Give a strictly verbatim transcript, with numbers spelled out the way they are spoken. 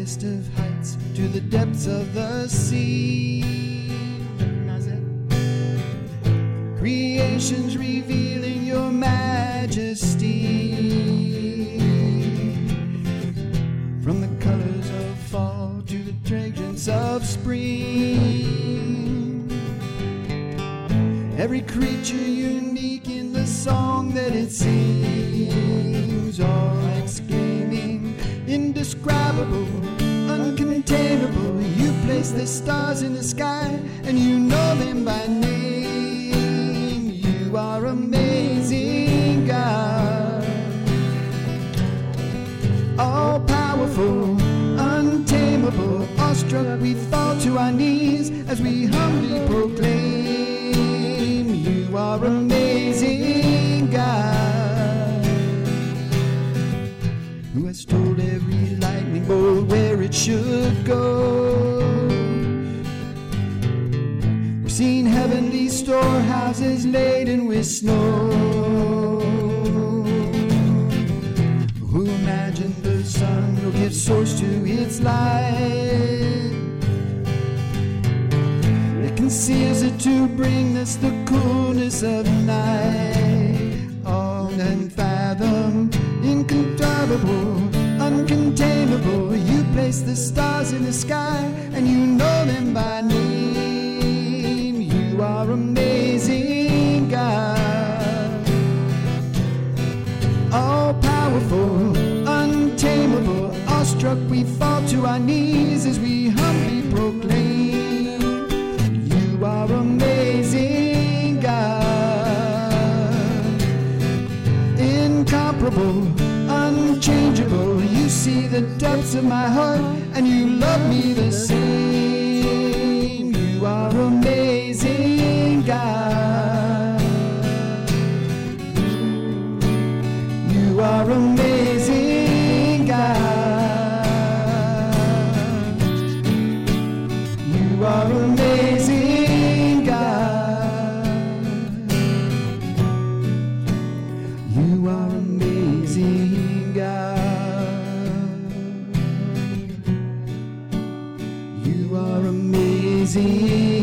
highest of heights to the depths of the sea. Recognize that? Creation's revealing your majesty. From the colors of fall to the fragrance of spring, every creature unique in the song that it sings, all exclaiming, indescribable, uncontainable. You place the stars in the sky and you know them by name. You are amazing, God. All powerful, untamable, awestruck we fall to our knees as we humbly proclaim, you are amazing, God. Who has told every lightning bolt where it should go? We've seen heavenly storehouses laden with snow. Who imagined the sun will give source to its light? It conceals it to bring us the coolness of night. All unfathomed, incontrollable, uncontainable. You place the stars in the sky and you know them by name. You are amazing, God. All powerful, untamable, awestruck we fall to our knees as we humbly proclaim, you are amazing, God. Incomparable, unchangeable, you see the depths of my heart and you love me the same. You are amazing, God. You are amazing, God. You are amazing, God. You are amazing, God. You are amazing.